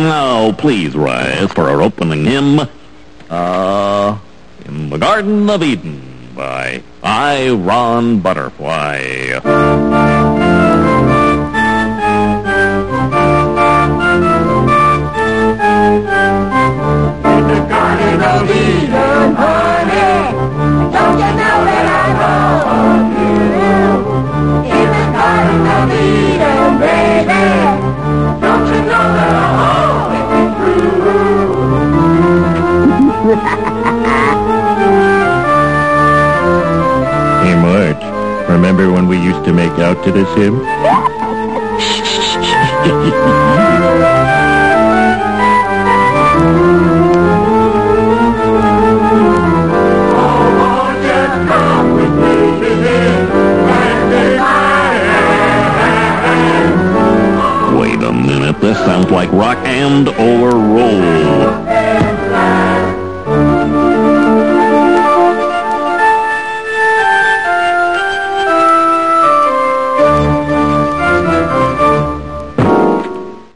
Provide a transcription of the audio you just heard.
Now, please rise for our opening hymn, In the Garden of Eden by I. Ron Butterfly. In the Garden of Eden, honey, don't you know that I love you? In the Garden of Eden, baby, don't you know that I'll always be true? Hey, Marge, remember when we used to make out to this hymn? Wait a minute, this sounds like rock and or roll.